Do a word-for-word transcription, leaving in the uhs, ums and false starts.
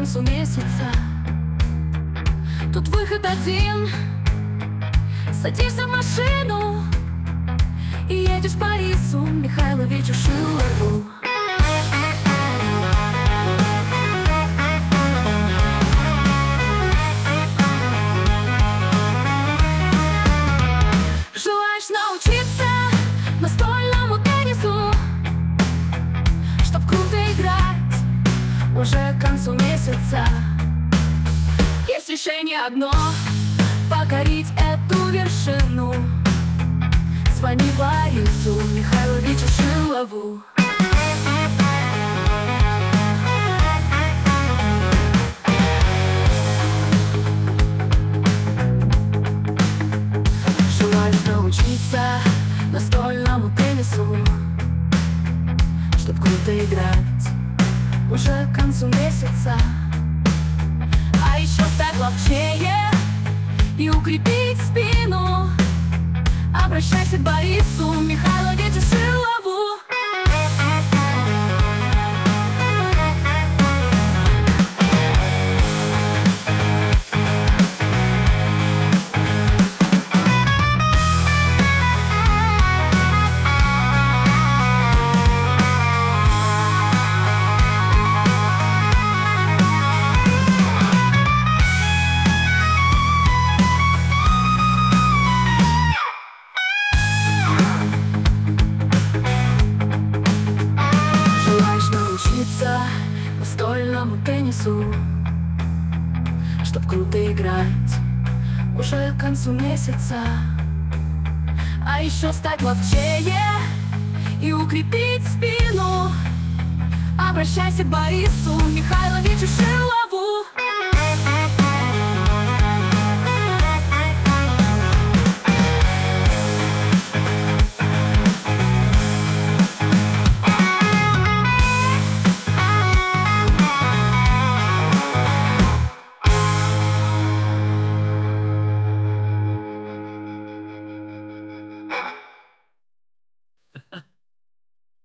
концу месяца. Тут выход один: садишься в машину и едешь к Борису Михайловичу Шилову. Желаешь научиться настольному теннису, чтоб круто играть уже к концу месяца? Есть решение одно — покорить эту вершину. Звони Борису Михайловичу Шилову. Желаешь научиться настольному теннису, чтоб круто играть уже к концу месяца? А еще стать ловчее и укрепить спину. Обращайся к Борису Михайловичу Шилову. Научиться настольному теннису, чтоб круто играть уже к концу месяца. А еще стать ловчее и укрепить спину. Обращайся к Борису Михайловичу Шилову.